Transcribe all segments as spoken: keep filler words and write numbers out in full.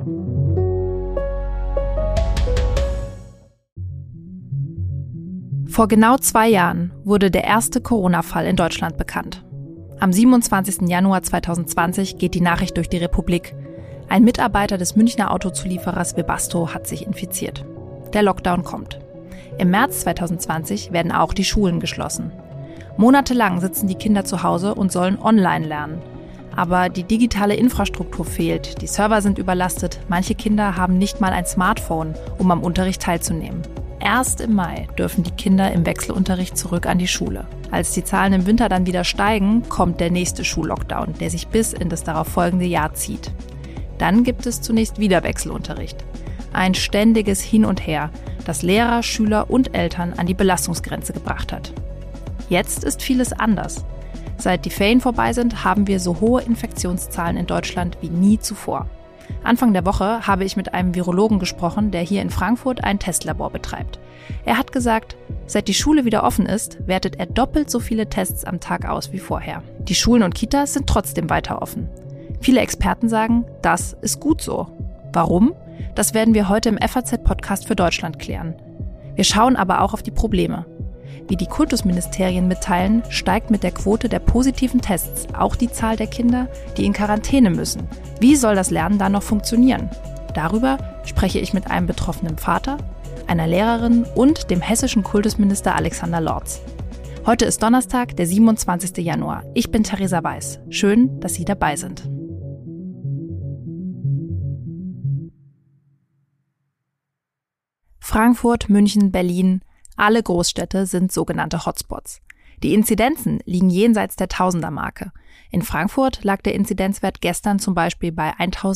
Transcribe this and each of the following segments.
Vor genau zwei Jahren wurde der erste Corona-Fall in Deutschland bekannt. Am siebenundzwanzigsten Januar zweitausendzwanzig geht die Nachricht durch die Republik. Ein Mitarbeiter des Münchner Autozulieferers Webasto hat sich infiziert. Der Lockdown kommt. Im März zweitausendzwanzig werden auch die Schulen geschlossen. Monatelang sitzen die Kinder zu Hause und sollen online lernen. Aber die digitale Infrastruktur fehlt, die Server sind überlastet, manche Kinder haben nicht mal ein Smartphone, um am Unterricht teilzunehmen. Erst im Mai dürfen die Kinder im Wechselunterricht zurück an die Schule. Als die Zahlen im Winter dann wieder steigen, kommt der nächste Schullockdown, der sich bis in das darauffolgende Jahr zieht. Dann gibt es zunächst wieder Wechselunterricht. Ein ständiges Hin und Her, das Lehrer, Schüler und Eltern an die Belastungsgrenze gebracht hat. Jetzt ist vieles anders. Seit die Ferien vorbei sind, haben wir so hohe Infektionszahlen in Deutschland wie nie zuvor. Anfang der Woche habe ich mit einem Virologen gesprochen, der hier in Frankfurt ein Testlabor betreibt. Er hat gesagt, seit die Schule wieder offen ist, wertet er doppelt so viele Tests am Tag aus wie vorher. Die Schulen und Kitas sind trotzdem weiter offen. Viele Experten sagen, das ist gut so. Warum? Das werden wir heute im F A Z-Podcast für Deutschland klären. Wir schauen aber auch auf die Probleme. Wie die Kultusministerien mitteilen, steigt mit der Quote der positiven Tests auch die Zahl der Kinder, die in Quarantäne müssen. Wie soll das Lernen dann noch funktionieren? Darüber spreche ich mit einem betroffenen Vater, einer Lehrerin und dem hessischen Kultusminister Alexander Lorz. Heute ist Donnerstag, der siebenundzwanzigsten Januar. Ich bin Theresa Weiß. Schön, dass Sie dabei sind. Frankfurt, München, Berlin, alle Großstädte sind sogenannte Hotspots. Die Inzidenzen liegen jenseits der Tausender-Marke. In Frankfurt lag der Inzidenzwert gestern zum Beispiel bei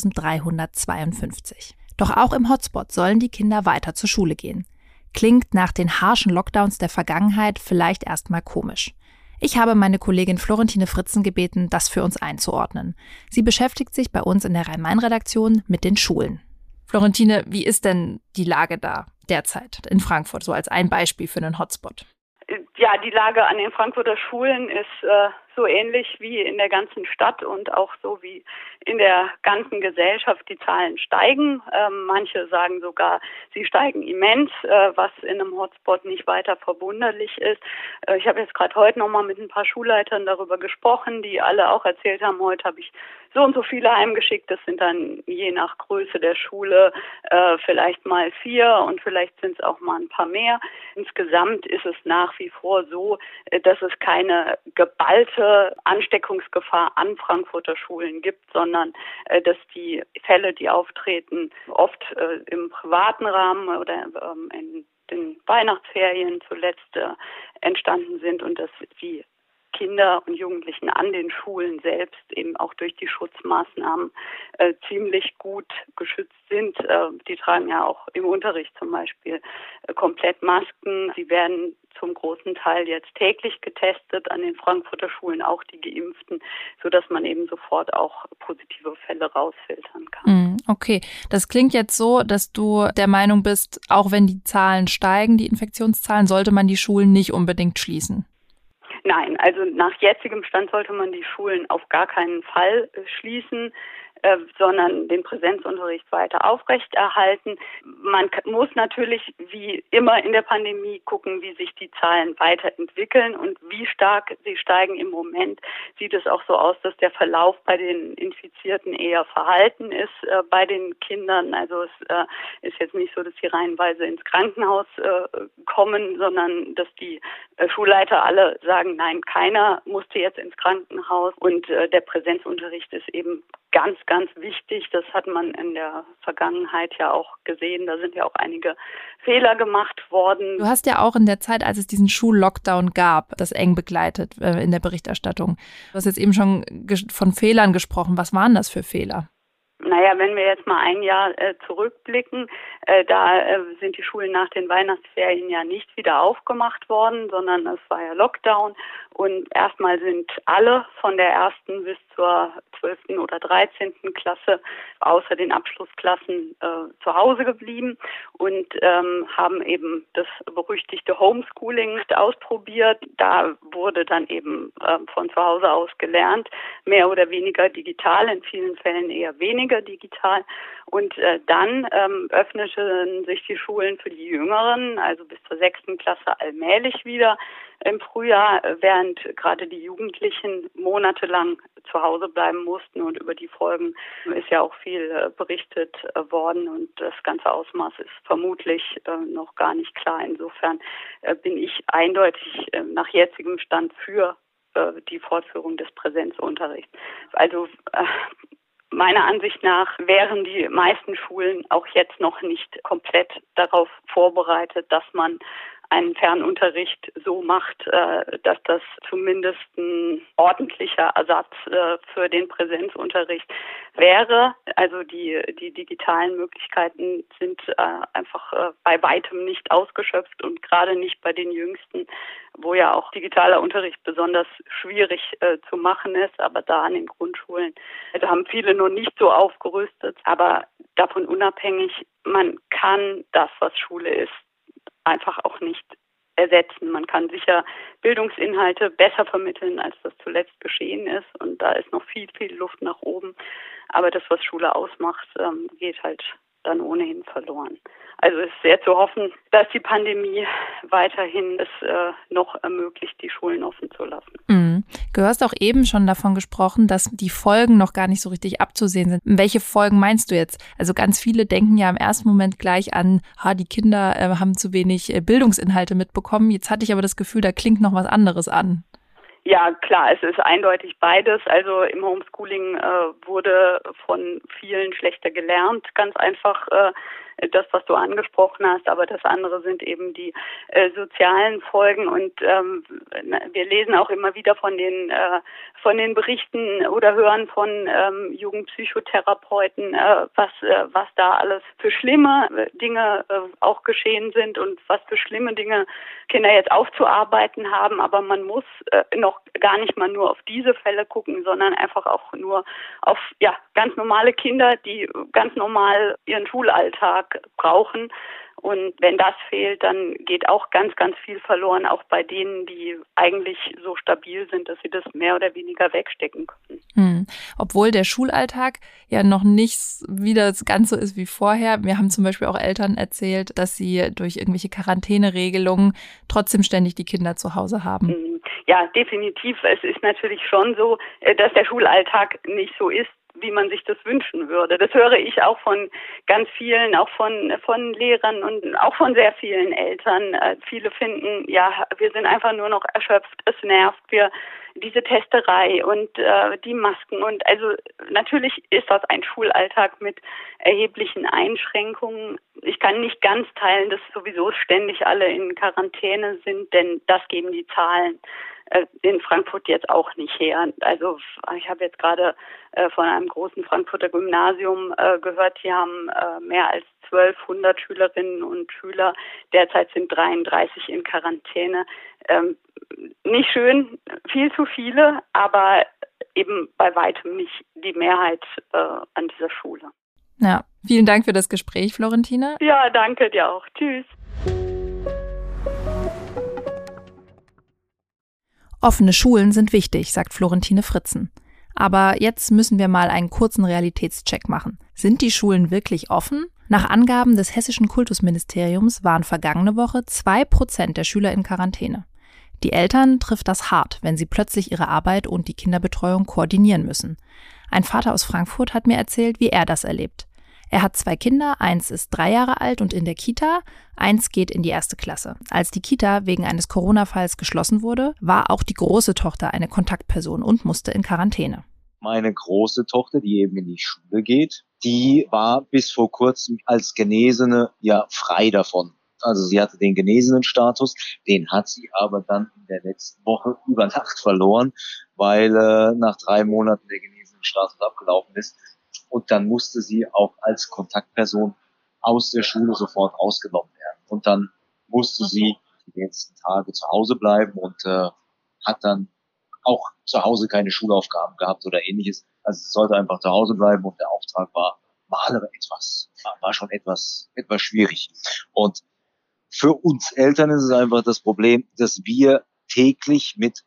eintausenddreihundertzweiundfünfzig. Doch auch im Hotspot sollen die Kinder weiter zur Schule gehen. Klingt nach den harschen Lockdowns der Vergangenheit vielleicht erstmal komisch. Ich habe meine Kollegin Florentine Fritzen gebeten, das für uns einzuordnen. Sie beschäftigt sich bei uns in der Rhein-Main-Redaktion mit den Schulen. Florentine, wie ist denn die Lage da derzeit in Frankfurt, so als ein Beispiel für einen Hotspot? Ja, die Lage an den Frankfurter Schulen ist äh, so ähnlich wie in der ganzen Stadt und auch so wie in der ganzen Gesellschaft. Die Zahlen steigen. Ähm, manche sagen sogar, sie steigen immens, äh, was in einem Hotspot nicht weiter verwunderlich ist. Äh, ich habe jetzt gerade heute nochmal mit ein paar Schulleitern darüber gesprochen, die alle auch erzählt haben, heute habe ich so und so viele heimgeschickt. Das sind dann je nach Größe der Schule äh, vielleicht mal vier und vielleicht sind es auch mal ein paar mehr. Insgesamt ist es nach wie vor so, äh, dass es keine geballte Ansteckungsgefahr an Frankfurter Schulen gibt, sondern äh, dass die Fälle, die auftreten, oft äh, im privaten Rahmen oder ähm, in den Weihnachtsferien zuletzt äh, entstanden sind und dass die Kinder und Jugendlichen an den Schulen selbst eben auch durch die Schutzmaßnahmen äh, ziemlich gut geschützt sind. Äh, die tragen ja auch im Unterricht zum Beispiel äh, komplett Masken. Sie werden zum großen Teil jetzt täglich getestet an den Frankfurter Schulen, auch die Geimpften, sodass man eben sofort auch positive Fälle rausfiltern kann. Okay, das klingt jetzt so, dass du der Meinung bist, auch wenn die Zahlen steigen, die Infektionszahlen, sollte man die Schulen nicht unbedingt schließen. Nein, also nach jetzigem Stand sollte man die Schulen auf gar keinen Fall äh, schließen, äh, sondern den Präsenzunterricht weiter aufrechterhalten. Man k- muss natürlich wie immer in der Pandemie gucken, wie sich die Zahlen weiterentwickeln und wie stark sie steigen. Im Moment sieht es auch so aus, dass der Verlauf bei den Infizierten eher verhalten ist äh, bei den Kindern. Also es äh, ist jetzt nicht so, dass sie reihenweise ins Krankenhaus äh, kommen, sondern dass die äh, Schulleiter alle sagen, nein, keiner musste jetzt ins Krankenhaus und äh, der Präsenzunterricht ist eben ganz, ganz wichtig. Das hat man in der Vergangenheit ja auch gesehen. Da sind ja auch einige Fehler gemacht worden. Du hast ja auch in der Zeit, als es diesen Schullockdown gab, das eng begleitet äh, in der Berichterstattung. Du hast jetzt eben schon ges- von Fehlern gesprochen. Was waren das für Fehler? Naja, wenn wir jetzt mal ein Jahr äh, zurückblicken, äh, da äh, sind die Schulen nach den Weihnachtsferien ja nicht wieder aufgemacht worden, sondern es war ja Lockdown. Und erstmal sind alle von der ersten bis zur zwölften oder dreizehnten Klasse außer den Abschlussklassen äh, zu Hause geblieben und ähm, haben eben das berüchtigte Homeschooling ausprobiert. Da wurde dann eben äh, von zu Hause aus gelernt, mehr oder weniger digital, in vielen Fällen eher weniger. weniger digital. Und äh, dann ähm, öffneten sich die Schulen für die Jüngeren, also bis zur sechsten Klasse allmählich wieder im Frühjahr, während gerade die Jugendlichen monatelang zu Hause bleiben mussten. Und über die Folgen ist ja auch viel äh, berichtet äh, worden. Und das ganze Ausmaß ist vermutlich äh, noch gar nicht klar. Insofern äh, bin ich eindeutig äh, nach jetzigem Stand für äh, die Fortführung des Präsenzunterrichts. Also äh, meiner Ansicht nach wären die meisten Schulen auch jetzt noch nicht komplett darauf vorbereitet, dass man einen Fernunterricht so macht, dass das zumindest ein ordentlicher Ersatz für den Präsenzunterricht wäre. Also die, die digitalen Möglichkeiten sind einfach bei weitem nicht ausgeschöpft und gerade nicht bei den Jüngsten, wo ja auch digitaler Unterricht besonders schwierig zu machen ist. Aber da an den Grundschulen, also haben viele noch nicht so aufgerüstet. Aber davon unabhängig, man kann das, was Schule ist, einfach auch nicht ersetzen. Man kann sicher Bildungsinhalte besser vermitteln, als das zuletzt geschehen ist. Und da ist noch viel, viel Luft nach oben. Aber das, was Schule ausmacht, geht halt dann ohnehin verloren. Also es ist sehr zu hoffen, dass die Pandemie weiterhin es äh, noch ermöglicht, die Schulen offen zu lassen. Mhm. Du hast auch eben schon davon gesprochen, dass die Folgen noch gar nicht so richtig abzusehen sind. Welche Folgen meinst du jetzt? Also ganz viele denken ja im ersten Moment gleich an, ha, die Kinder äh, haben zu wenig äh, Bildungsinhalte mitbekommen. Jetzt hatte ich aber das Gefühl, da klingt noch was anderes an. Ja, klar, es ist eindeutig beides. Also im Homeschooling äh, wurde von vielen schlechter gelernt, ganz einfach äh, das, was du angesprochen hast, aber das andere sind eben die äh, sozialen Folgen und ähm, wir lesen auch immer wieder von den äh, von den Berichten oder hören von ähm, Jugendpsychotherapeuten, äh, was äh, was da alles für schlimme Dinge äh, auch geschehen sind und was für schlimme Dinge Kinder jetzt aufzuarbeiten haben, aber man muss äh, noch gar nicht mal nur auf diese Fälle gucken, sondern einfach auch nur auf ja ganz normale Kinder, die ganz normal ihren Schulalltag brauchen. Und wenn das fehlt, dann geht auch ganz, ganz viel verloren, auch bei denen, die eigentlich so stabil sind, dass sie das mehr oder weniger wegstecken können. Hm. Obwohl der Schulalltag ja noch nicht wieder ganz so ist wie vorher. Wir haben zum Beispiel auch Eltern erzählt, dass sie durch irgendwelche Quarantäneregelungen trotzdem ständig die Kinder zu Hause haben. Ja, definitiv. Es ist natürlich schon so, dass der Schulalltag nicht so ist, wie man sich das wünschen würde. Das höre ich auch von ganz vielen, auch von von Lehrern und auch von sehr vielen Eltern. Äh, viele finden, ja, wir sind einfach nur noch erschöpft, es nervt, wir diese Testerei und äh, die Masken und also natürlich ist das ein Schulalltag mit erheblichen Einschränkungen. Ich kann nicht ganz teilen, dass sowieso ständig alle in Quarantäne sind, denn das geben die Zahlen in Frankfurt jetzt auch nicht her. Also ich habe jetzt gerade äh, von einem großen Frankfurter Gymnasium äh, gehört, die haben äh, mehr als zwölfhundert Schülerinnen und Schüler. Derzeit sind dreiunddreißig in Quarantäne. Ähm, nicht schön, viel zu viele, aber eben bei weitem nicht die Mehrheit äh, an dieser Schule. Ja, vielen Dank für das Gespräch, Florentina. Ja, danke dir auch. Tschüss. Offene Schulen sind wichtig, sagt Florentine Fritzen. Aber jetzt müssen wir mal einen kurzen Realitätscheck machen. Sind die Schulen wirklich offen? Nach Angaben des Hessischen Kultusministeriums waren vergangene Woche zwei Prozent der Schüler in Quarantäne. Die Eltern trifft das hart, wenn sie plötzlich ihre Arbeit und die Kinderbetreuung koordinieren müssen. Ein Vater aus Frankfurt hat mir erzählt, wie er das erlebt. Er hat zwei Kinder, eins ist drei Jahre alt und in der Kita, eins geht in die erste Klasse. Als die Kita wegen eines Corona-Falls geschlossen wurde, war auch die große Tochter eine Kontaktperson und musste in Quarantäne. Meine große Tochter, die eben in die Schule geht, die war bis vor kurzem als Genesene ja frei davon. Also sie hatte den genesenen Status, den hat sie aber dann in der letzten Woche über Nacht verloren, weil äh, nach drei Monaten der genesene Status abgelaufen ist. Und dann musste sie auch als Kontaktperson aus der Schule sofort ausgenommen werden. Und dann musste sie die letzten Tage zu Hause bleiben und äh, hat dann auch zu Hause keine Schulaufgaben gehabt oder ähnliches. Also sie sollte einfach zu Hause bleiben und der Auftrag war, war aber etwas, war schon etwas, etwas schwierig. Und für uns Eltern ist es einfach das Problem, dass wir täglich mit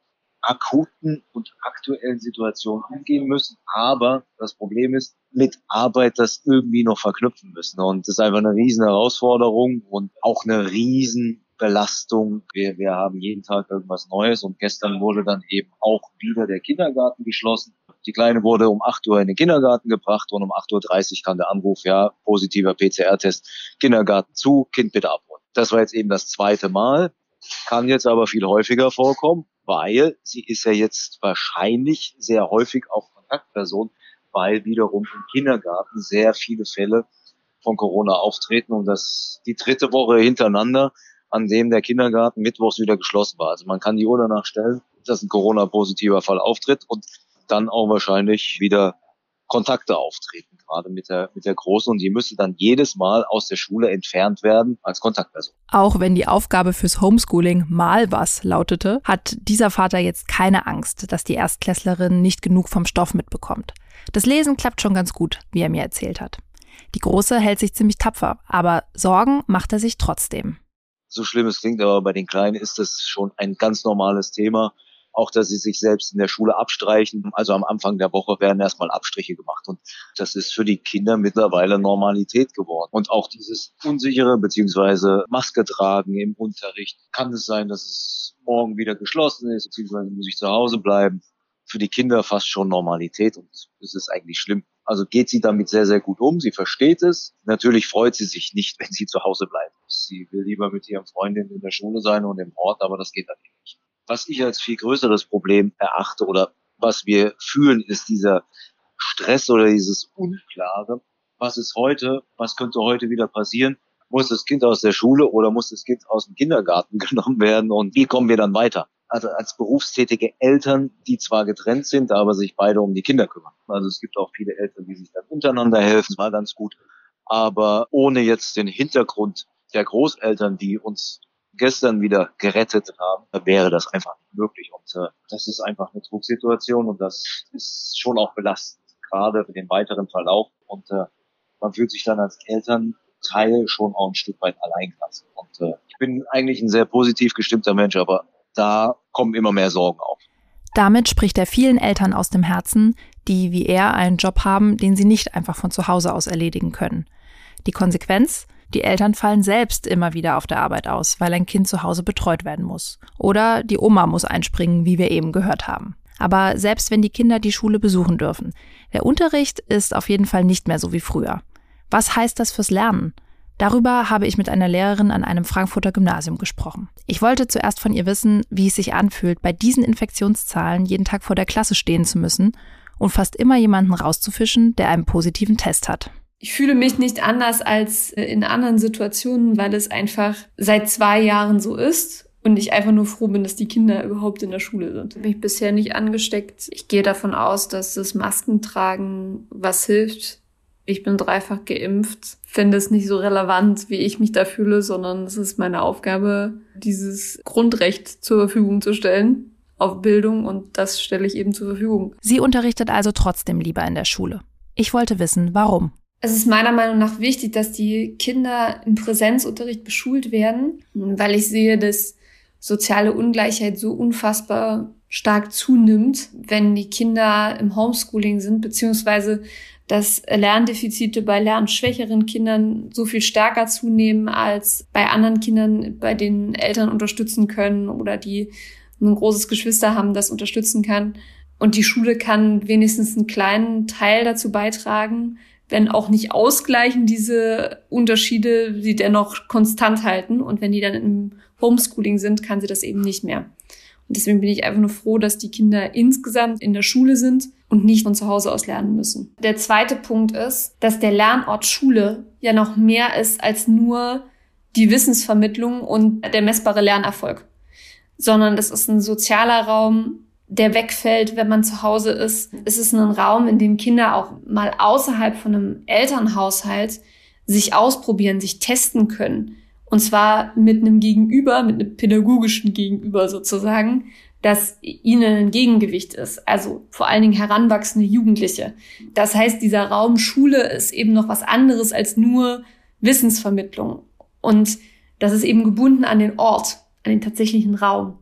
akuten und aktuellen Situationen umgehen müssen. Aber das Problem ist, mit Arbeit das irgendwie noch verknüpfen müssen. Und das ist einfach eine riesen Herausforderung und auch eine riesen Belastung. Wir, wir haben jeden Tag irgendwas Neues und gestern wurde dann eben auch wieder der Kindergarten geschlossen. Die Kleine wurde um acht Uhr in den Kindergarten gebracht und um acht Uhr dreißig kam der Anruf, ja, positiver P C R-Test, Kindergarten zu, Kind bitte abholen. Das war jetzt eben das zweite Mal, kann jetzt aber viel häufiger vorkommen, weil sie ist ja jetzt wahrscheinlich sehr häufig auch Kontaktperson, weil wiederum im Kindergarten sehr viele Fälle von Corona auftreten und das die dritte Woche hintereinander, an dem der Kindergarten mittwochs wieder geschlossen war. Also man kann die Uhr danach stellen, dass ein Corona-positiver Fall auftritt und dann auch wahrscheinlich wieder Kontakte auftreten, gerade mit der mit der Großen. Und die müsste dann jedes Mal aus der Schule entfernt werden als Kontaktperson. Auch wenn die Aufgabe fürs Homeschooling mal was lautete, hat dieser Vater jetzt keine Angst, dass die Erstklässlerin nicht genug vom Stoff mitbekommt. Das Lesen klappt schon ganz gut, wie er mir erzählt hat. Die Große hält sich ziemlich tapfer, aber Sorgen macht er sich trotzdem. So schlimm es klingt, aber bei den Kleinen ist das schon ein ganz normales Thema. Auch, dass sie sich selbst in der Schule abstreichen. Also am Anfang der Woche werden erstmal Abstriche gemacht. Und das ist für die Kinder mittlerweile Normalität geworden. Und auch dieses unsichere bzw. Maske tragen im Unterricht. Kann es sein, dass es morgen wieder geschlossen ist, beziehungsweise muss ich zu Hause bleiben. Für die Kinder fast schon Normalität und es ist eigentlich schlimm. Also geht sie damit sehr, sehr gut um. Sie versteht es. Natürlich freut sie sich nicht, wenn sie zu Hause bleibt. Sie will lieber mit ihren Freundinnen in der Schule sein und im Ort, aber das geht dann nicht. Was ich als viel größeres Problem erachte oder was wir fühlen, ist dieser Stress oder dieses Unklare. Was ist heute? Was könnte heute wieder passieren? Muss das Kind aus der Schule oder muss das Kind aus dem Kindergarten genommen werden? Und wie kommen wir dann weiter? Also als berufstätige Eltern, die zwar getrennt sind, aber sich beide um die Kinder kümmern. Also es gibt auch viele Eltern, die sich dann untereinander helfen, das war ganz gut. Aber ohne jetzt den Hintergrund der Großeltern, die uns gestern wieder gerettet haben, wäre das einfach nicht möglich. Und äh, das ist einfach eine Drucksituation und das ist schon auch belastend, gerade für den weiteren Verlauf. Und äh, man fühlt sich dann als Elternteil schon auch ein Stück weit alleingelassen. Und äh, ich bin eigentlich ein sehr positiv gestimmter Mensch, aber da kommen immer mehr Sorgen auf. Damit spricht er vielen Eltern aus dem Herzen, die wie er einen Job haben, den sie nicht einfach von zu Hause aus erledigen können. Die Konsequenz? Die Eltern fallen selbst immer wieder auf der Arbeit aus, weil ein Kind zu Hause betreut werden muss. Oder die Oma muss einspringen, wie wir eben gehört haben. Aber selbst wenn die Kinder die Schule besuchen dürfen, der Unterricht ist auf jeden Fall nicht mehr so wie früher. Was heißt das fürs Lernen? Darüber habe ich mit einer Lehrerin an einem Frankfurter Gymnasium gesprochen. Ich wollte zuerst von ihr wissen, wie es sich anfühlt, bei diesen Infektionszahlen jeden Tag vor der Klasse stehen zu müssen und fast immer jemanden rauszufischen, der einen positiven Test hat. Ich fühle mich nicht anders als in anderen Situationen, weil es einfach seit zwei Jahren so ist und ich einfach nur froh bin, dass die Kinder überhaupt in der Schule sind. Ich habe mich bisher nicht angesteckt. Ich gehe davon aus, dass das Maskentragen was hilft. Ich bin dreifach geimpft, finde es nicht so relevant, wie ich mich da fühle, sondern es ist meine Aufgabe, dieses Grundrecht zur Verfügung zu stellen auf Bildung und das stelle ich eben zur Verfügung. Sie unterrichtet also trotzdem lieber in der Schule. Ich wollte wissen, warum. Es ist meiner Meinung nach wichtig, dass die Kinder im Präsenzunterricht beschult werden, weil ich sehe, dass soziale Ungleichheit so unfassbar stark zunimmt, wenn die Kinder im Homeschooling sind, beziehungsweise dass Lerndefizite bei lernschwächeren Kindern so viel stärker zunehmen als bei anderen Kindern, bei denen Eltern unterstützen können oder die ein großes Geschwister haben, das unterstützen kann. Und die Schule kann wenigstens einen kleinen Teil dazu beitragen, wenn auch nicht ausgleichen, diese Unterschiede sie dennoch konstant halten. Und wenn die dann im Homeschooling sind, kann sie das eben nicht mehr. Und deswegen bin ich einfach nur froh, dass die Kinder insgesamt in der Schule sind und nicht von zu Hause aus lernen müssen. Der zweite Punkt ist, dass der Lernort Schule ja noch mehr ist als nur die Wissensvermittlung und der messbare Lernerfolg. Sondern das ist ein sozialer Raum, der wegfällt, wenn man zu Hause ist. Es ist ein Raum, in dem Kinder auch mal außerhalb von einem Elternhaushalt sich ausprobieren, sich testen können. Und zwar mit einem Gegenüber, mit einem pädagogischen Gegenüber sozusagen, das ihnen ein Gegengewicht ist. Also vor allen Dingen heranwachsende Jugendliche. Das heißt, dieser Raum Schule ist eben noch was anderes als nur Wissensvermittlung. Und das ist eben gebunden an den Ort, an den tatsächlichen Raum.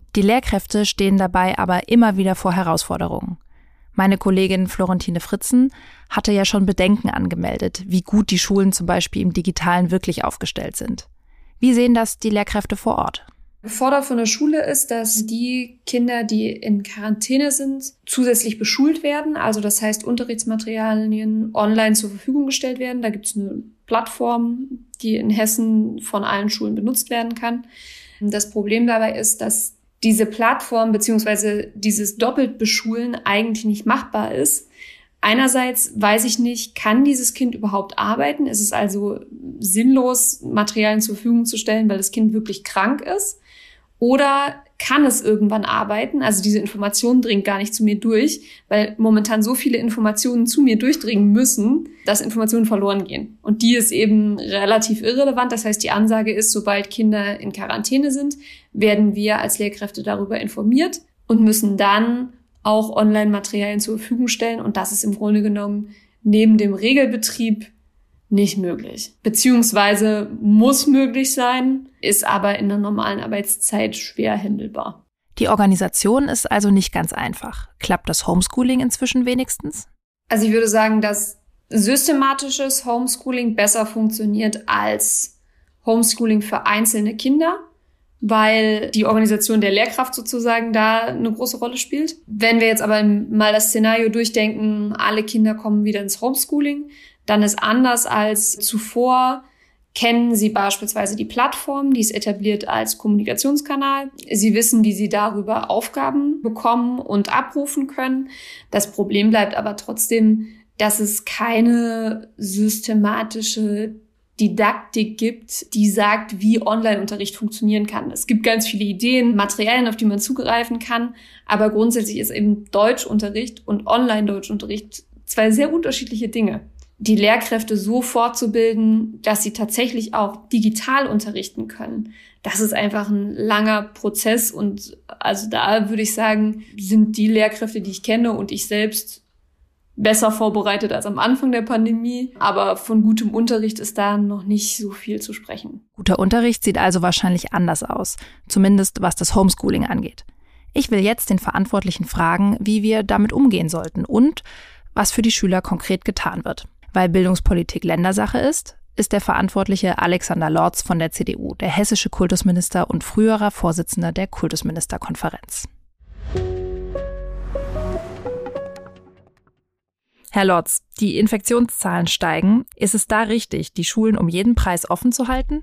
Die Lehrkräfte stehen dabei aber immer wieder vor Herausforderungen. Meine Kollegin Florentine Fritzen hatte ja schon Bedenken angemeldet, wie gut die Schulen zum Beispiel im Digitalen wirklich aufgestellt sind. Wie sehen das die Lehrkräfte vor Ort? Gefordert von der Schule ist, dass die Kinder, die in Quarantäne sind, zusätzlich beschult werden. Also das heißt, Unterrichtsmaterialien online zur Verfügung gestellt werden. Da gibt es eine Plattform, die in Hessen von allen Schulen benutzt werden kann. Das Problem dabei ist, dass diese Plattform bzw. dieses Doppeltbeschulen eigentlich nicht machbar ist. Einerseits weiß ich nicht, kann dieses Kind überhaupt arbeiten? Es ist also sinnlos, Materialien zur Verfügung zu stellen, weil das Kind wirklich krank ist. Oder kann es irgendwann arbeiten? Also diese Information dringt gar nicht zu mir durch, weil momentan so viele Informationen zu mir durchdringen müssen, dass Informationen verloren gehen. Und die ist eben relativ irrelevant. Das heißt, die Ansage ist, sobald Kinder in Quarantäne sind, werden wir als Lehrkräfte darüber informiert und müssen dann auch Online-Materialien zur Verfügung stellen. Und das ist im Grunde genommen neben dem Regelbetrieb nicht möglich. Beziehungsweise muss möglich sein, ist aber in der normalen Arbeitszeit schwer händelbar. Die Organisation ist also nicht ganz einfach. Klappt das Homeschooling inzwischen wenigstens? Also ich würde sagen, dass systematisches Homeschooling besser funktioniert als Homeschooling für einzelne Kinder, weil die Organisation der Lehrkraft sozusagen da eine große Rolle spielt. Wenn wir jetzt aber mal das Szenario durchdenken, alle Kinder kommen wieder ins Homeschooling, dann ist anders als zuvor, kennen Sie beispielsweise die Plattform, die ist etabliert als Kommunikationskanal. Sie wissen, wie Sie darüber Aufgaben bekommen und abrufen können. Das Problem bleibt aber trotzdem, dass es keine systematische Didaktik gibt, die sagt, wie Online-Unterricht funktionieren kann. Es gibt ganz viele Ideen, Materialien, auf die man zugreifen kann, aber grundsätzlich ist eben Deutschunterricht und Online-Deutschunterricht zwei sehr unterschiedliche Dinge. Die Lehrkräfte so fortzubilden, dass sie tatsächlich auch digital unterrichten können. Das ist einfach ein langer Prozess und also da würde ich sagen, sind die Lehrkräfte, die ich kenne und ich selbst besser vorbereitet als am Anfang der Pandemie. Aber von gutem Unterricht ist da noch nicht so viel zu sprechen. Guter Unterricht sieht also wahrscheinlich anders aus, zumindest was das Homeschooling angeht. Ich will jetzt den Verantwortlichen fragen, wie wir damit umgehen sollten und was für die Schüler konkret getan wird. Weil Bildungspolitik Ländersache ist, ist der Verantwortliche Alexander Lorz von der C D U, der hessische Kultusminister und früherer Vorsitzender der Kultusministerkonferenz. Herr Lorz, die Infektionszahlen steigen. Ist es da richtig, die Schulen um jeden Preis offen zu halten?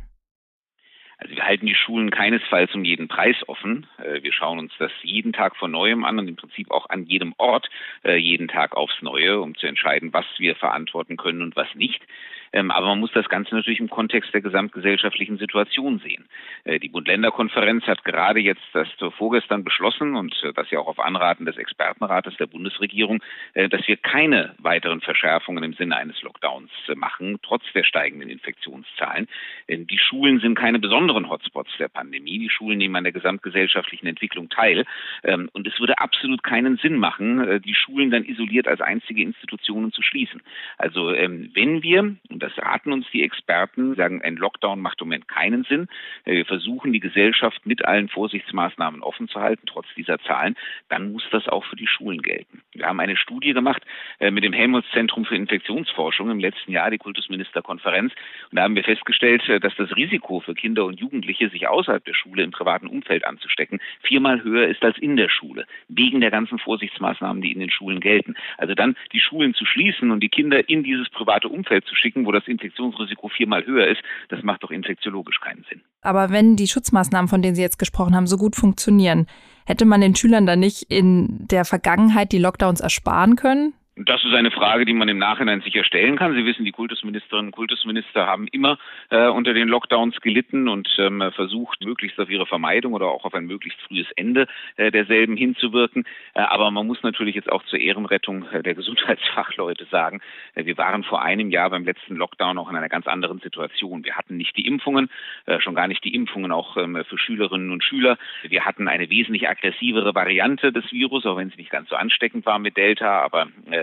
Also wir halten die Schulen keinesfalls um jeden Preis offen. Wir schauen uns das jeden Tag von Neuem an und im Prinzip auch an jedem Ort jeden Tag aufs Neue, um zu entscheiden, was wir verantworten können und was nicht. Aber man muss das Ganze natürlich im Kontext der gesamtgesellschaftlichen Situation sehen. Die Bund-Länder-Konferenz hat gerade jetzt das vorgestern beschlossen und das ja auch auf Anraten des Expertenrates der Bundesregierung, dass wir keine weiteren Verschärfungen im Sinne eines Lockdowns machen, trotz der steigenden Infektionszahlen. Die Schulen sind keine besonderen Hotspots der Pandemie. Die Schulen nehmen an der gesamtgesellschaftlichen Entwicklung teil. Und es würde absolut keinen Sinn machen, die Schulen dann isoliert als einzige Institutionen zu schließen. Also wenn wir, und das raten uns die Experten, sagen, ein Lockdown macht im Moment keinen Sinn. Wir versuchen, die Gesellschaft mit allen Vorsichtsmaßnahmen offen zu halten, trotz dieser Zahlen. Dann muss das auch für die Schulen gelten. Wir haben eine Studie gemacht mit dem Helmholtz-Zentrum für Infektionsforschung im letzten Jahr, die Kultusministerkonferenz. Und da haben wir festgestellt, dass das Risiko für Kinder und Jugendliche, sich außerhalb der Schule im privaten Umfeld anzustecken, viermal höher ist als in der Schule, wegen der ganzen Vorsichtsmaßnahmen, die in den Schulen gelten. Also dann die Schulen zu schließen und die Kinder in dieses private Umfeld zu schicken, wo das Infektionsrisiko viermal höher ist, das macht doch infektiologisch keinen Sinn. Aber wenn die Schutzmaßnahmen, von denen Sie jetzt gesprochen haben, so gut funktionieren, hätte man den Schülern dann nicht in der Vergangenheit die Lockdowns ersparen können? Das ist eine Frage, die man im Nachhinein sicher stellen kann. Sie wissen, die Kultusministerinnen und Kultusminister haben immer äh, unter den Lockdowns gelitten und ähm, versucht, möglichst auf ihre Vermeidung oder auch auf ein möglichst frühes Ende äh, derselben hinzuwirken. Äh, aber man muss natürlich jetzt auch zur Ehrenrettung äh, der Gesundheitsfachleute sagen, äh, wir waren vor einem Jahr beim letzten Lockdown auch in einer ganz anderen Situation. Wir hatten nicht die Impfungen, äh, schon gar nicht die Impfungen auch ähm, für Schülerinnen und Schüler. Wir hatten eine wesentlich aggressivere Variante des Virus, auch wenn sie nicht ganz so ansteckend war mit Delta, aber äh,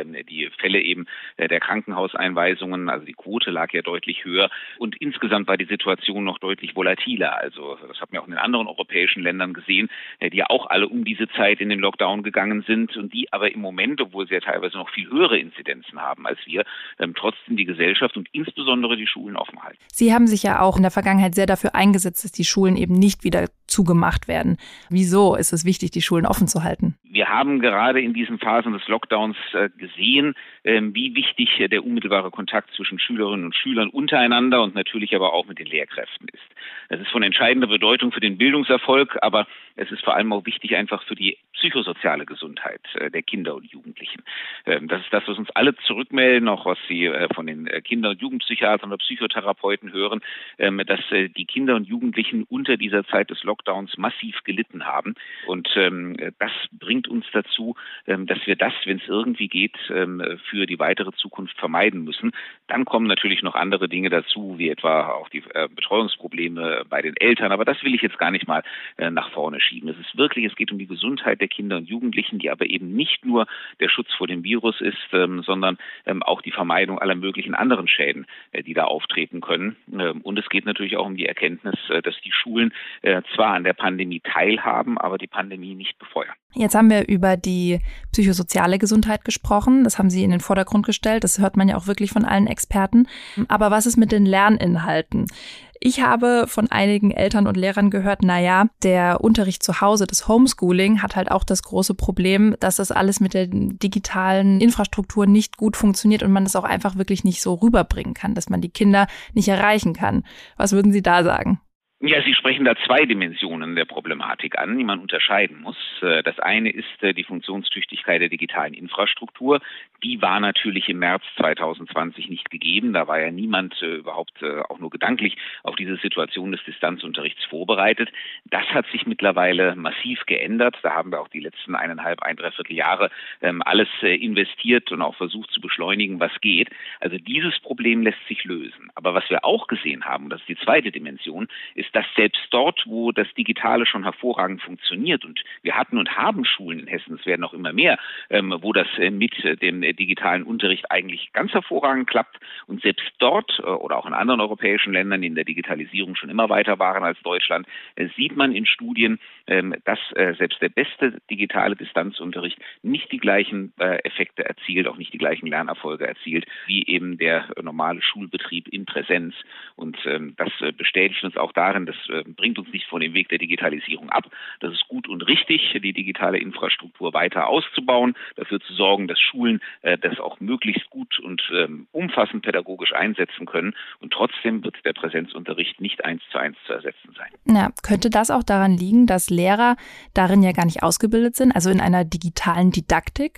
die Fälle eben der Krankenhauseinweisungen, also die Quote lag ja deutlich höher. Und insgesamt war die Situation noch deutlich volatiler. Also das hat man auch in den anderen europäischen Ländern gesehen, die ja auch alle um diese Zeit in den Lockdown gegangen sind und die aber im Moment, obwohl sie ja teilweise noch viel höhere Inzidenzen haben als wir, trotzdem die Gesellschaft und insbesondere die Schulen offen halten. Sie haben sich ja auch in der Vergangenheit sehr dafür eingesetzt, dass die Schulen eben nicht wieder zugemacht werden. Wieso ist es wichtig, die Schulen offen zu halten? Wir haben gerade in diesen Phasen des Lockdowns äh, gesehen, äh, wie wichtig äh, der unmittelbare Kontakt zwischen Schülerinnen und Schülern untereinander und natürlich aber auch mit den Lehrkräften ist. Das ist von entscheidender Bedeutung für den Bildungserfolg, aber es ist vor allem auch wichtig einfach für die psychosoziale Gesundheit äh, der Kinder und Jugendlichen. Ähm, das ist das, was uns alle zurückmelden, auch was Sie äh, von den äh, Kinder- und Jugendpsychiatern oder Psychotherapeuten hören, ähm, dass äh, die Kinder und Jugendlichen unter dieser Zeit des Lockdowns massiv gelitten haben. Und ähm, das bringt uns dazu, ähm, dass wir das, wenn es irgendwie geht, ähm, für die weitere Zukunft vermeiden müssen. Dann kommen natürlich noch andere Dinge dazu, wie etwa auch die äh, Betreuungsprobleme bei den Eltern. Aber das will ich jetzt gar nicht mal äh, nach vorne schieben. Es ist wirklich, es geht um die Gesundheit der Kinder und Jugendlichen, die aber eben nicht nur der Schutz vor dem Virus ist, ähm, sondern ähm, auch die Vermeidung aller möglichen anderen Schäden, äh, die da auftreten können. Ähm, und es geht natürlich auch um die Erkenntnis, äh, dass die Schulen äh, zwar an der Pandemie teilhaben, aber die Pandemie nicht befeuern. Jetzt haben wir über die psychosoziale Gesundheit gesprochen. Das haben Sie in den Vordergrund gestellt. Das hört man ja auch wirklich von allen Experten. Aber was ist mit den Lerninhalten? Ich habe von einigen Eltern und Lehrern gehört, naja, der Unterricht zu Hause, das Homeschooling, hat halt auch das große Problem, dass das alles mit der digitalen Infrastruktur nicht gut funktioniert und man es auch einfach wirklich nicht so rüberbringen kann, dass man die Kinder nicht erreichen kann. Was würden Sie da sagen? Ja, Sie sprechen da zwei Dimensionen der Problematik an, die man unterscheiden muss. Das eine ist die Funktionstüchtigkeit der digitalen Infrastruktur. Die war natürlich im März zwanzig zwanzig nicht gegeben. Da war ja niemand äh, überhaupt äh, auch nur gedanklich auf diese Situation des Distanzunterrichts vorbereitet. Das hat sich mittlerweile massiv geändert. Da haben wir auch die letzten eineinhalb, ein Dreiviertel Jahre ähm, alles äh, investiert und auch versucht zu beschleunigen, was geht. Also dieses Problem lässt sich lösen. Aber was wir auch gesehen haben, und das ist die zweite Dimension, ist, dass selbst dort, wo das Digitale schon hervorragend funktioniert, und wir hatten und haben Schulen in Hessen, es werden auch immer mehr, ähm, wo das äh, mit äh, dem äh, digitalen Unterricht eigentlich ganz hervorragend klappt und selbst dort äh, oder auch in anderen europäischen Ländern, die in der Digitalisierung schon immer weiter waren als Deutschland, äh, sieht man in Studien, ähm, dass äh, selbst der beste digitale Distanzunterricht nicht die gleichen äh, Effekte erzielt, auch nicht die gleichen Lernerfolge erzielt, wie eben der äh, normale Schulbetrieb in Präsenz. Und ähm, das äh, bestätigt uns auch darin, das äh, bringt uns nicht von dem Weg der Digitalisierung ab. Das ist gut und richtig, die digitale Infrastruktur weiter auszubauen, dafür zu sorgen, dass Schulen äh, das auch möglichst gut und ähm, umfassend pädagogisch einsetzen können. Und trotzdem wird der Präsenzunterricht nicht eins zu eins zu ersetzen sein. Ja, könnte das auch daran liegen, dass Lehrer darin ja gar nicht ausgebildet sind, also in einer digitalen Didaktik?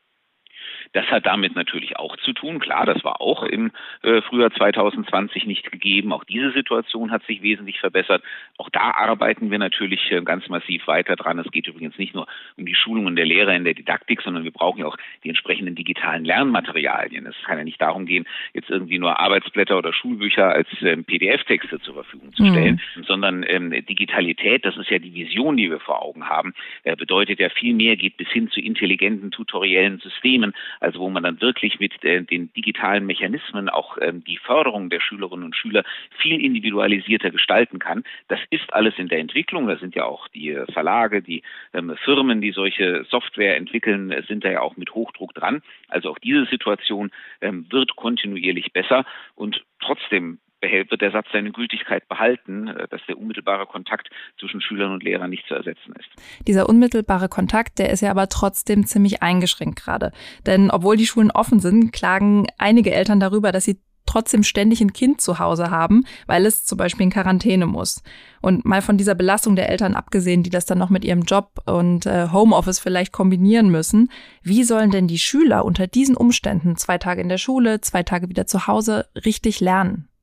Das hat damit natürlich auch zu tun. Klar, das war auch im äh, Frühjahr zwanzig zwanzig nicht gegeben. Auch diese Situation hat sich wesentlich verbessert. Auch da arbeiten wir natürlich äh, ganz massiv weiter dran. Es geht übrigens nicht nur um die Schulungen der Lehrer in der Didaktik, sondern wir brauchen ja auch die entsprechenden digitalen Lernmaterialien. Es kann ja nicht darum gehen, jetzt irgendwie nur Arbeitsblätter oder Schulbücher als ähm, P D F-Texte zur Verfügung zu stellen, mhm. sondern ähm, Digitalität, das ist ja die Vision, die wir vor Augen haben, äh, bedeutet ja viel mehr, geht bis hin zu intelligenten tutoriellen Systemen, also wo man dann wirklich mit äh, den digitalen Mechanismen auch ähm, die Förderung der Schülerinnen und Schüler viel individualisierter gestalten kann. Das ist alles in der Entwicklung. Da sind ja auch die äh, Verlage, die ähm, Firmen, die solche Software entwickeln, äh, sind da ja auch mit Hochdruck dran. Also auch diese Situation ähm, wird kontinuierlich besser und trotzdem wird der Satz seine Gültigkeit behalten, dass der unmittelbare Kontakt zwischen Schülern und Lehrern nicht zu ersetzen ist. Dieser unmittelbare Kontakt, der ist ja aber trotzdem ziemlich eingeschränkt gerade. Denn obwohl die Schulen offen sind, klagen einige Eltern darüber, dass sie trotzdem ständig ein Kind zu Hause haben, weil es zum Beispiel in Quarantäne muss. Und mal von dieser Belastung der Eltern abgesehen, die das dann noch mit ihrem Job und äh, Homeoffice vielleicht kombinieren müssen, wie sollen denn die Schüler unter diesen Umständen zwei Tage in der Schule, zwei Tage wieder zu Hause richtig lernen?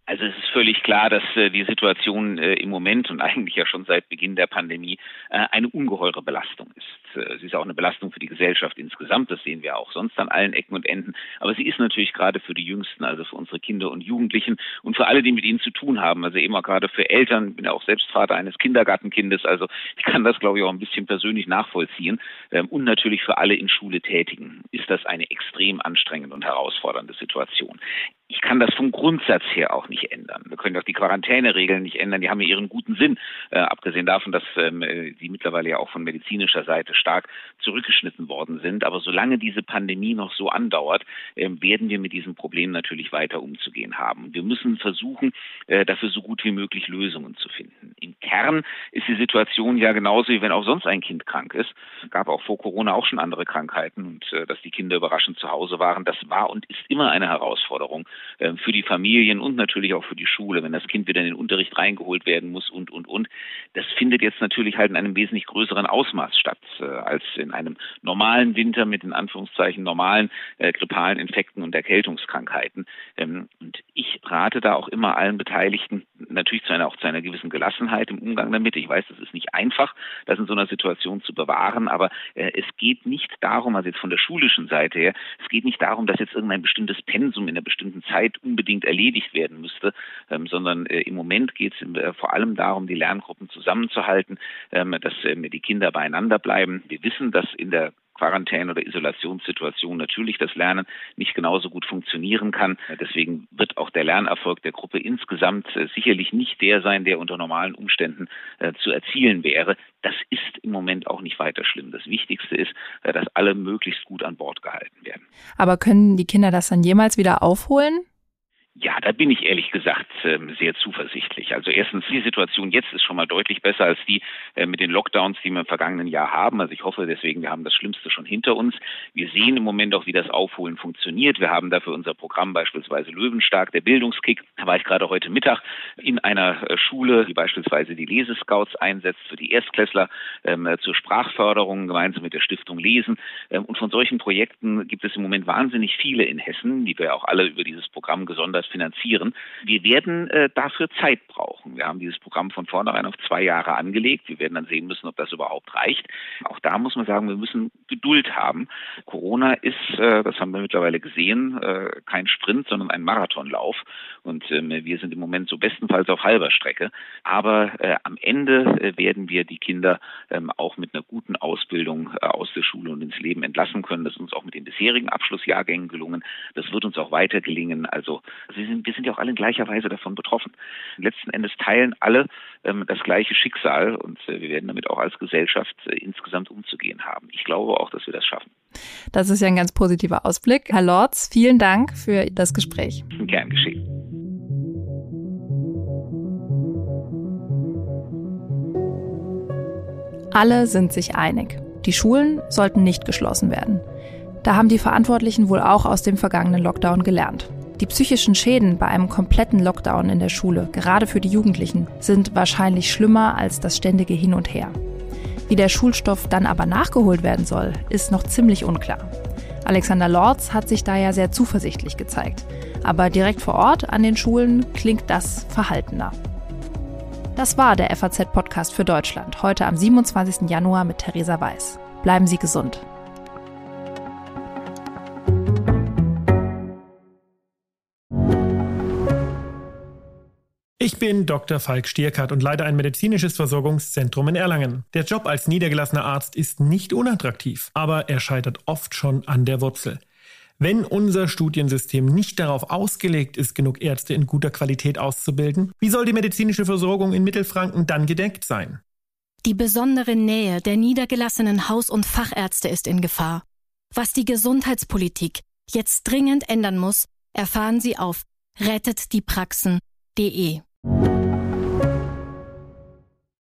Also es ist völlig klar, dass äh, die Situation äh, im Moment und eigentlich ja schon seit Beginn der Pandemie äh, eine ungeheure Belastung ist. Äh, sie ist auch eine Belastung für die Gesellschaft insgesamt, das sehen wir auch sonst an allen Ecken und Enden. Aber sie ist natürlich gerade für die Jüngsten, also für unsere Kinder und Jugendlichen und für alle, die mit ihnen zu tun haben. Also eben auch gerade für Eltern, ich bin ja auch selbst Vater eines Kindergartenkindes, also ich kann das, glaube ich, auch ein bisschen persönlich nachvollziehen. Ähm, und natürlich für alle in Schule Tätigen ist das eine extrem anstrengende und herausfordernde Situation. Ich kann das vom Grundsatz her auch nicht ändern. Wir können auch die Quarantäneregeln nicht ändern. Die haben ja ihren guten Sinn. Äh, abgesehen davon, dass ähm, die mittlerweile ja auch von medizinischer Seite stark zurückgeschnitten worden sind. Aber solange diese Pandemie noch so andauert, äh, werden wir mit diesem Problem natürlich weiter umzugehen haben. Wir müssen versuchen, äh, dafür so gut wie möglich Lösungen zu finden. Im Kern ist die Situation ja genauso, wie wenn auch sonst ein Kind krank ist. Es gab auch vor Corona auch schon andere Krankheiten. Und äh, dass die Kinder überraschend zu Hause waren, das war und ist immer eine Herausforderung für die Familien und natürlich auch für die Schule, wenn das Kind wieder in den Unterricht reingeholt werden muss und, und, und. Das findet jetzt natürlich halt in einem wesentlich größeren Ausmaß statt, äh, als in einem normalen Winter mit in Anführungszeichen normalen äh, grippalen Infekten und Erkältungskrankheiten. Ähm, und ich rate da auch immer allen Beteiligten natürlich zu einer, auch zu einer gewissen Gelassenheit im Umgang damit. Ich weiß, es ist nicht einfach, das in so einer Situation zu bewahren, aber äh, es geht nicht darum, also jetzt von der schulischen Seite her, es geht nicht darum, dass jetzt irgendein bestimmtes Pensum in einer bestimmten Zeit unbedingt erledigt werden müsste, ähm, sondern äh, im Moment geht es äh, vor allem darum, die Lerngruppen zusammenzuhalten, ähm, dass äh, die Kinder beieinander bleiben. Wir wissen, dass in der Quarantäne- oder Isolationssituation natürlich das Lernen nicht genauso gut funktionieren kann. Deswegen wird auch der Lernerfolg der Gruppe insgesamt äh, sicherlich nicht der sein, der unter normalen Umständen äh, zu erzielen wäre. Das ist im Moment auch nicht weiter schlimm. Das Wichtigste ist, äh, dass alle möglichst gut an Bord gehalten werden. Aber können die Kinder das dann jemals wieder aufholen? Ja, da bin ich ehrlich gesagt sehr zuversichtlich. Also erstens, die Situation jetzt ist schon mal deutlich besser als die mit den Lockdowns, die wir im vergangenen Jahr haben. Also ich hoffe deswegen, wir haben das Schlimmste schon hinter uns. Wir sehen im Moment auch, wie das Aufholen funktioniert. Wir haben dafür unser Programm beispielsweise Löwenstark, der Bildungskick. Da war ich gerade heute Mittag in einer Schule, die beispielsweise die Lesescouts einsetzt für die Erstklässler ähm, zur Sprachförderung gemeinsam mit der Stiftung Lesen. Ähm, und von solchen Projekten gibt es im Moment wahnsinnig viele in Hessen, die wir auch alle über dieses Programm gesondert finanzieren. Wir werden äh, dafür Zeit brauchen. Wir haben dieses Programm von vornherein auf zwei Jahre angelegt. Wir werden dann sehen müssen, ob das überhaupt reicht. Auch da muss man sagen, wir müssen Geduld haben. Corona ist, äh, das haben wir mittlerweile gesehen, äh, kein Sprint, sondern ein Marathonlauf. Und äh, wir sind im Moment so bestenfalls auf halber Strecke. Aber äh, am Ende äh, werden wir die Kinder äh, auch mit einer guten Ausbildung äh, aus der Schule und ins Leben entlassen können. Das ist uns auch mit den bisherigen Abschlussjahrgängen gelungen. Das wird uns auch weiter gelingen. Also wir sind, wir sind ja auch alle in gleicher Weise davon betroffen. Letzten Endes teilen alle ähm, das gleiche Schicksal und äh, wir werden damit auch als Gesellschaft äh, insgesamt umzugehen haben. Ich glaube auch, dass wir das schaffen. Das ist ja ein ganz positiver Ausblick. Herr Lorz, vielen Dank für das Gespräch. Gern geschehen. Alle sind sich einig. Die Schulen sollten nicht geschlossen werden. Da haben die Verantwortlichen wohl auch aus dem vergangenen Lockdown gelernt. Die psychischen Schäden bei einem kompletten Lockdown in der Schule, gerade für die Jugendlichen, sind wahrscheinlich schlimmer als das ständige Hin und Her. Wie der Schulstoff dann aber nachgeholt werden soll, ist noch ziemlich unklar. Alexander Lorz hat sich da ja sehr zuversichtlich gezeigt. Aber direkt vor Ort an den Schulen klingt das verhaltener. Das war der F A Z-Podcast für Deutschland, heute am siebenundzwanzigsten Januar mit Theresa Weiß. Bleiben Sie gesund. Ich bin Doktor Falk Stierkart und leite ein medizinisches Versorgungszentrum in Erlangen. Der Job als niedergelassener Arzt ist nicht unattraktiv, aber er scheitert oft schon an der Wurzel. Wenn unser Studiensystem nicht darauf ausgelegt ist, genug Ärzte in guter Qualität auszubilden, wie soll die medizinische Versorgung in Mittelfranken dann gedeckt sein? Die besondere Nähe der niedergelassenen Haus- und Fachärzte ist in Gefahr. Was die Gesundheitspolitik jetzt dringend ändern muss, erfahren Sie auf rettet die praxen punkt de.